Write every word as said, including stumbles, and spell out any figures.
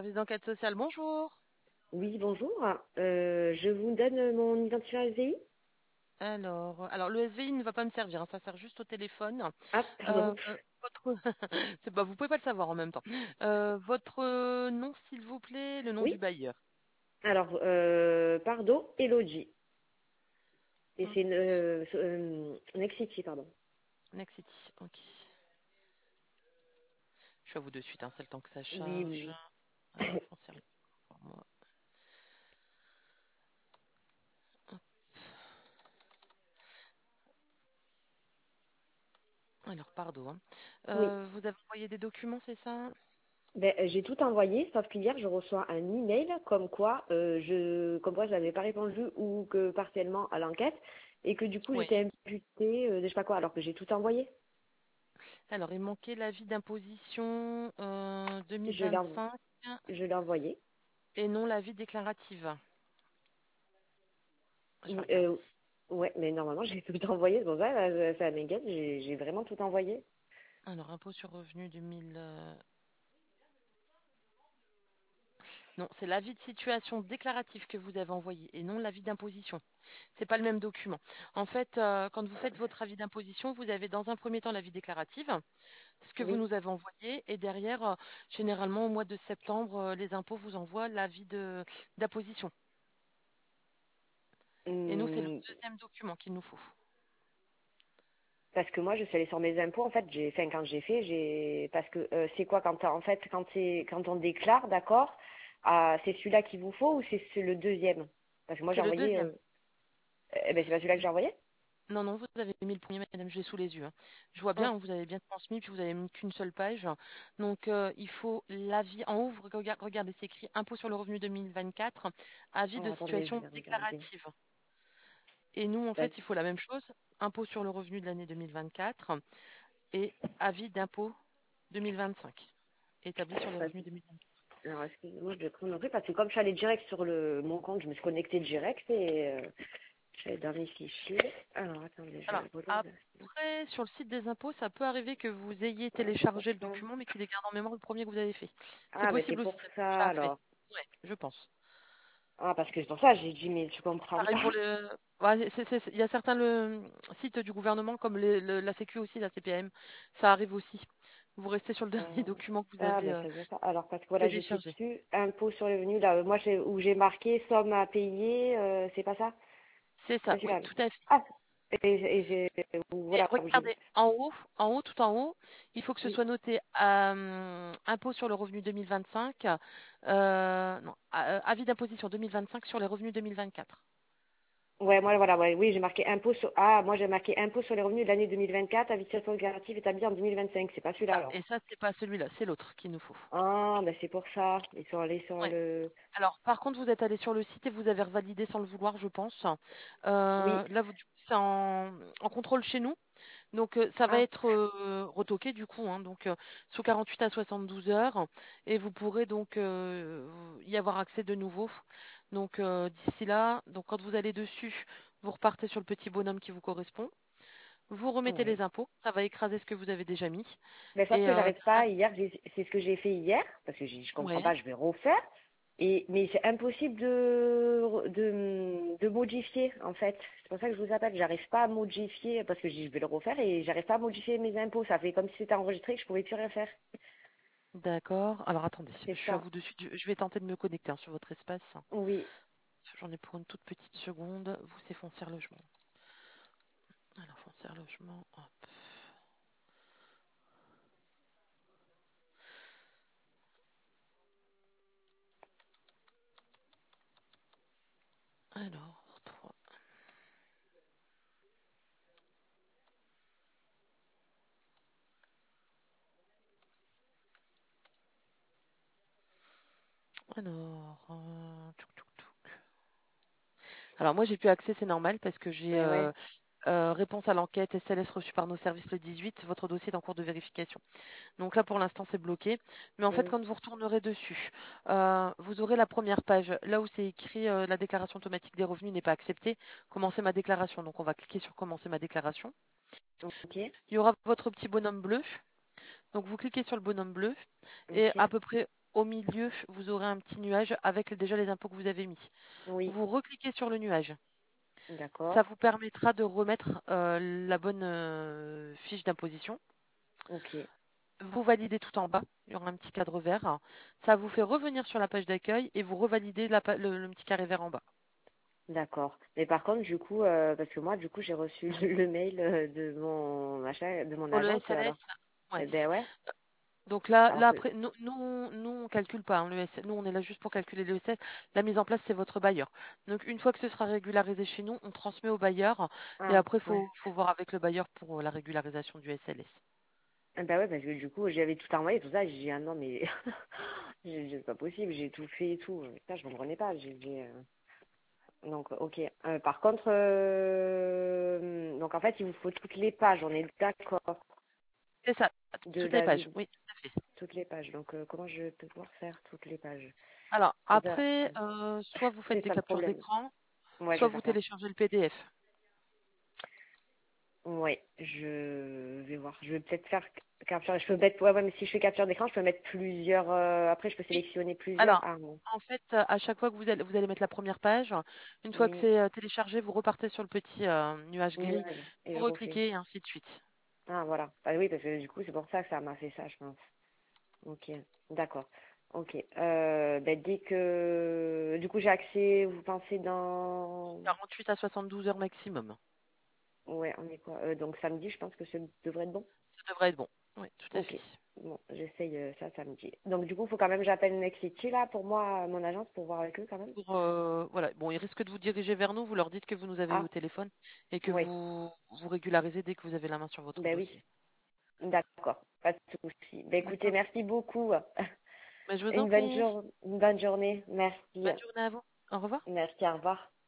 Service d'enquête sociale, bonjour. Oui, bonjour. Euh, je vous donne mon identifiant S V I. Alors, alors le S V I ne va pas me servir, hein, ça sert juste au téléphone. Ah, Euh, pardon. euh, votre... c'est pas, vous pouvez pas le savoir en même temps. Euh, votre euh, nom, s'il vous plaît, le nom du Oui. bailleur. Alors, euh, pardon, Elodie. Et Hop, c'est une, euh, euh, Nexity, pardon. Nexity, ok. Je suis à vous de suite, hein, c'est le temps que ça Oui, charge. oui, Alors, oui. foncière, pour moi. Hop. Alors, pardon, hein. Oui. Euh, vous avez envoyé des documents, c'est ça? Ben, euh, j'ai tout envoyé, sauf qu'hier, je reçois un email comme quoi euh, je comme quoi je n'avais pas répondu ou que partiellement à l'enquête et que du coup Oui. j'étais imputée euh, de je sais pas quoi alors que j'ai tout envoyé. Alors, il manquait l'avis d'imposition euh, Je l'ai env- deux mille vingt-cinq je l'ai envoyé. et non l'avis déclarative. Je vais Oui, regarder. euh, ouais, mais normalement j'ai tout envoyé, c'est pour ça, là, ça m'inquiète, j'ai j'ai vraiment tout envoyé. Alors, impôt sur revenu deux mille. euh, Non, c'est l'avis de situation déclaratif que vous avez envoyé et non l'avis d'imposition. C'est pas le même document. En fait, euh, quand vous faites votre avis d'imposition, vous avez dans un premier temps l'avis déclaratif, ce que vous Oui. nous avez envoyé, et derrière, euh, généralement au mois de septembre, euh, les impôts vous envoient l'avis de d'imposition. Et nous, c'est le Hum, deuxième document qu'il nous faut. parce que moi, je suis allée sur mes impôts, en fait, j'ai, enfin, quand j'ai fait, j'ai, parce que euh, c'est quoi quand, en fait, quand c'est, quand on déclare, d'accord, ah, c'est celui-là qu'il vous faut ou c'est c'est le deuxième? Parce que moi, j'ai C'est le envoyé, deuxième. euh, eh ben, c'est pas celui-là que j'ai envoyé? Non, non, vous avez mis le premier, madame, je l'ai sous les yeux, hein. Je vois bien, Ah, hein, vous avez bien transmis, puis vous avez mis qu'une seule page. Donc, euh, il faut l'avis. En haut, vous rega- regardez, c'est écrit impôt sur le revenu deux mille vingt-quatre, avis de alors, attendez, je situation vais regarder. déclarative. Et nous, en Parce- fait, il faut la même chose, impôt sur le revenu de l'année deux mille vingt-quatre et avis d'impôt deux mille vingt-cinq, établi sur les parce- revenus deux mille vingt-quatre. alors, excusez-moi, je vais prendre un truc, parce que comme je suis allée direct sur le, mon compte, je me suis connectée direct et, euh, je vais dans mes fichiers. Alors, attendez, je Alors, reload. après, sur le site des impôts, ça peut arriver que vous ayez téléchargé le Ah, document, mais qu'il les garde en mémoire le premier que vous avez fait. C'est ah, ben, c'est possible aussi, pour ça m'est déjà ça, arrivé. alors. Ouais, je pense. Ah, parce que c'est pour ça, j'ai dit, mais tu comprends Pareil pour pas. le. Ouais, c'est- c'est- c'est- il y a certains le... sites du gouvernement, comme les- le- la Sécu aussi, la C P M, ça arrive aussi. Vous restez sur le dernier Euh, document que vous ah, avez ben euh, c'est bien ça. Alors, parce que voilà, j'étais téléchargé. dessus, impôt sur le revenu, là, euh, moi, j'ai- où j'ai marqué somme à payer, euh, c'est pas ça? C'est C'est pas ça, oui, celui-là. tout à fait. Ah, et, et j'ai, où- Et voilà, où j'ai, regardez, en haut, en haut, tout en haut, il faut que ce oui. soit noté euh, impôt sur le revenu deux mille vingt-cinq, euh, non, euh, avis d'imposition deux mille vingt-cinq sur les revenus deux mille vingt-quatre. Ouais, moi, voilà, ouais, oui, j'ai marqué impôt sur, ah, moi, j'ai marqué impôt sur les revenus de l'année deux mille vingt-quatre, habitation déclarative établie en deux mille vingt-cinq. C'est pas C'est celui-là, ça. alors. Et ça, c'est pas celui-là, c'est l'autre qu'il nous faut. Ah, ben c'est pour ça. Ils sont allés sur Ouais. le, Alors, par contre, vous êtes allé sur le site et vous avez revalidé sans le vouloir, je pense. oui. Euh, là, vous, du coup, c'est en, en contrôle chez nous. Donc, euh, ça va Ah, être euh, retoqué, du coup, hein, donc, euh, sous quarante-huit à soixante-douze heures. Et vous pourrez donc euh, y avoir accès de nouveau. Donc, euh, d'ici là, donc, quand vous allez dessus, vous repartez sur le petit bonhomme qui vous correspond. Vous remettez ouais. les impôts. Ça va écraser ce que vous avez déjà mis. Mais sauf Et que euh, j'arrive pas, hier, j'ai- c'est ce que j'ai fait hier, parce que j'ai- je comprends ouais. pas, je vais refaire. Et, mais c'est impossible de, de, de modifier, en fait. C'est pour ça que je vous appelle. J'arrive pas à modifier, parce que je vais le refaire et j'arrive pas à modifier mes impôts. Ça fait comme si c'était enregistré que je pouvais plus rien faire. D'accord. Alors attendez, je C'est suis à ça. vous dessus. Je je vais tenter de me connecter, hein, sur votre espace. Oui. J'en ai pour une toute petite seconde. Vous, c'est foncière logement. Alors, foncière logement, hop. Alors, trois. Alors, euh, tchouk, tchouk, tchouk. Alors, moi, j'ai pu accès, c'est normal, parce que j'ai Mais euh, ouais. euh, réponse à l'enquête S L S reçue par nos services le dix-huit. Votre dossier est en cours de vérification. Donc là, pour l'instant, c'est bloqué. Mais en fait, Mm. quand vous retournerez dessus, euh, vous aurez la première page, là où c'est écrit euh, la déclaration automatique des revenus n'est pas acceptée. Commencer ma déclaration. Donc, on va cliquer sur commencer ma déclaration. Ok. Il y aura votre petit bonhomme bleu. Donc, vous cliquez sur le bonhomme bleu et Ok. à peu près. au milieu, vous aurez un petit nuage avec déjà les impôts que vous avez mis. Oui, Vous recliquez sur le nuage. Ça d'accord. vous permettra de remettre euh, la bonne euh, fiche d'imposition. Ok, Vous validez tout en bas. Il y aura un petit cadre vert. Ça vous fait revenir sur la page d'accueil et vous revalidez la pa- le, le petit carré vert en bas. d'accord. Mais par contre, du coup, euh, parce que moi, du coup, j'ai reçu le mail euh, de mon machin, de mon Pour le agence, alors. S L S, ouais. Eh ben ouais. Donc là, Alors là que, après, nous, nous, nous on calcule pas hein, le S L S. Nous, on est là juste pour calculer le S L S. La mise en place, c'est votre bailleur. Donc une fois que ce sera régularisé chez nous, on transmet au bailleur. Et ah, après, il ouais. faut, faut voir avec le bailleur pour euh, la régularisation du S L S. Eh ben ouais, parce que du coup, j'avais tout envoyé, tout ça. J'ai dit, ah non, mais j'ai- j'ai- c'est pas possible, j'ai tout fait et tout. Putain, je comprenais pas. J'ai, j'ai, euh, Donc, ok. Euh, par contre, euh, donc en fait, il vous faut toutes les pages, on est d'accord, C'est ça, de toutes les la pages. ville. Oui, tout à fait. Toutes les pages. Donc, euh, comment je peux pouvoir faire toutes les pages? Alors C'est ça, après, euh, soit vous faites c'est des ça le captures problème. d'écran, Ouais, je soit vais vous faire ça. téléchargez le P D F. Ouais, je vais voir. Je vais peut-être faire capture. Je peux mettre, ouais, ouais, mais si je fais capture d'écran, je peux mettre plusieurs. euh, Après, je peux Oui. sélectionner plusieurs. Alors, Ah non. en fait, euh, à chaque fois que vous allez, vous allez mettre la première page, une fois que Oui, c'est euh, téléchargé, vous repartez sur le petit euh, nuage gris, nuage. Et vous je refais. recliquez et ainsi de suite. Ah voilà. Ah oui, parce que du coup, c'est pour ça que ça m'a fait ça, je pense. Ok, d'accord. Ok. Euh, ben, dès que du coup j'ai accès, vous pensez dans quarante-huit à soixante-douze heures maximum. ouais, on est quoi? Euh, donc samedi, je pense que ça devrait être bon. Ça devrait être bon. Oui, tout à Ok. fait. Bon, j'essaye euh, ça samedi. Donc du coup, il faut quand même que j'appelle Next City là pour moi, mon agence, pour voir avec eux quand même. Pour, euh, voilà. Bon, ils risquent de vous diriger vers nous. Vous leur dites que vous nous avez eu au Ah, téléphone et que ouais. vous vous régularisez dès que vous avez la main sur votre Ben oui. dossier. D'accord. Pas de souci. Ben écoutez, D'accord. merci beaucoup. Mais je vous en Une bonne prie. jour, une bonne journée. Merci. Bonne journée à vous. Au revoir. Merci, au revoir.